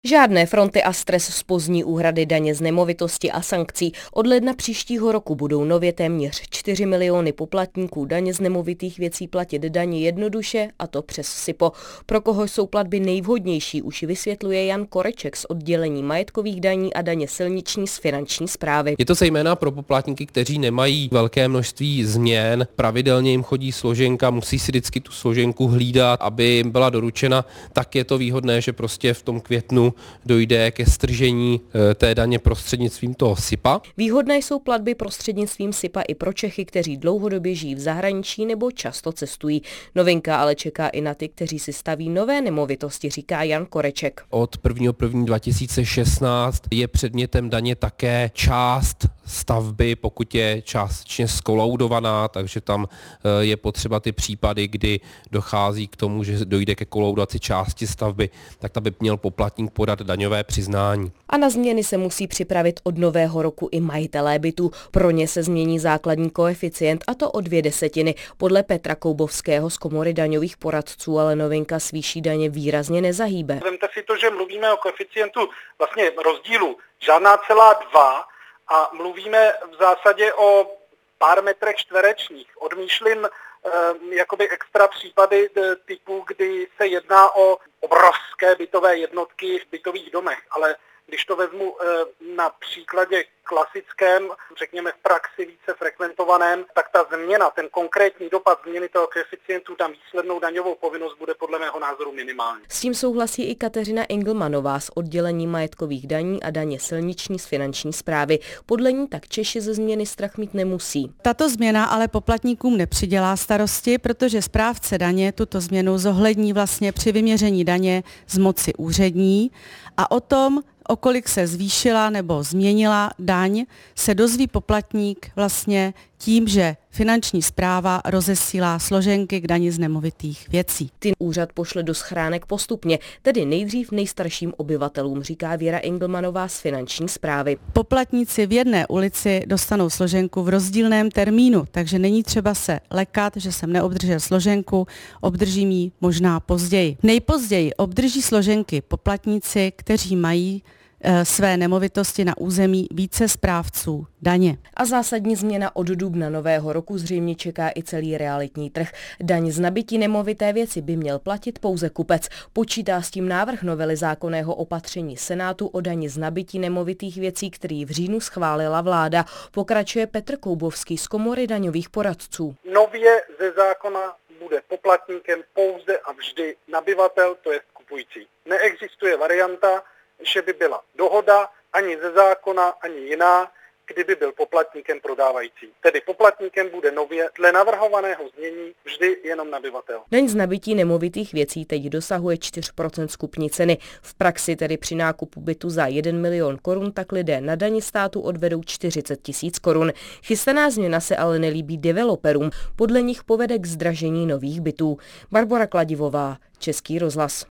Žádné fronty a stres z pozdní úhrady daně z nemovitosti a sankcí. Od ledna příštího roku budou nově téměř 4 miliony poplatníků daně z nemovitých věcí platit daně jednoduše, a to přes SIPO. Pro koho jsou platby nejvhodnější, už vysvětluje Jan Koreček z oddělení majetkových daní a daně silniční z finanční správy. Je to zejména pro poplatníky, kteří nemají velké množství změn, pravidelně jim chodí složenka, musí si vždycky tu složenku hlídat, aby jim byla doručena, tak je to výhodné, že prostě v tom květnu dojde ke stržení té daně prostřednictvím toho SIPa. Výhodné jsou platby prostřednictvím SIPa i pro Čechy, kteří dlouhodobě žijí v zahraničí nebo často cestují. Novinka ale čeká i na ty, kteří si staví nové nemovitosti, říká Jan Koreček. Od 1.1.2016 je předmětem daně také část stavby, pokud je částečně skoloudovaná, takže tam je potřeba ty případy, kdy dochází k tomu, že dojde ke kolaudaci části stavby, tak tam by měl poplatník podat daňové přiznání. A na změny se musí připravit od nového roku i majitelé bytů. Pro ně se změní základní koeficient, a to o 2/10. Podle Petra Koubovského z Komory daňových poradců ale novinka s výší daně výrazně nezahýbe. Vemte si to, že mluvíme o koeficientu vlastně rozdílu žádná celá 2 a mluvíme v zásadě o pár metrech čtverečních. Odmýšlím jakoby extra případy typu, kdy se jedná o obrovské bytové jednotky v bytových domech, ale když to vezmu na příkladě klasickém, řekněme v praxi více frekventovaném, tak ta změna, ten konkrétní dopad změny toho koeficientu na výslednou daňovou povinnost bude podle mého názoru minimální. S tím souhlasí i Kateřina Engelmanová z oddělení majetkových daní a daně silniční z finanční správy. Podle ní tak Češi ze změny strach mít nemusí. Tato změna ale poplatníkům nepřidělá starosti, protože správce daně tuto změnu zohlední vlastně při vyměření daně z moci úřední a o tom, o kolik se zvýšila nebo změnila daň, se dozví poplatník vlastně tím, že finanční správa rozesílá složenky k dani z nemovitých věcí. Ty úřad pošle do schránek postupně, tedy nejdřív nejstarším obyvatelům, říká Věra Engelmanová z finanční správy. Poplatníci v jedné ulici dostanou složenku v rozdílném termínu, takže není třeba se lekat, že jsem neobdržel složenku, obdržím ji možná později. Nejpozději obdrží složenky poplatníci, kteří mají své nemovitosti na území více správců daně. A zásadní změna od dubna nového roku zřejmě čeká i celý realitní trh. Daň z nabytí nemovité věci by měl platit pouze kupec. Počítá s tím návrh novely zákonného opatření Senátu o dani z nabytí nemovitých věcí, který v říjnu schválila vláda. Pokračuje Petr Koubovský z Komory daňových poradců. Nově ze zákona bude poplatníkem pouze a vždy nabyvatel, to je kupující. Neexistuje varianta, že by byla dohoda ani ze zákona, ani jiná, kdyby byl poplatníkem prodávající. Tedy poplatníkem bude nově dle navrhovaného znění vždy jenom nabyvatel. Daň z nabytí nemovitých věcí teď dosahuje 4% z kupní ceny. V praxi tedy při nákupu bytu za 1 milion korun tak lidé na dani státu odvedou 40 000 korun. Chystaná změna se ale nelíbí developerům. Podle nich povede k zdražení nových bytů. Barbora Kladivová, Český rozhlas.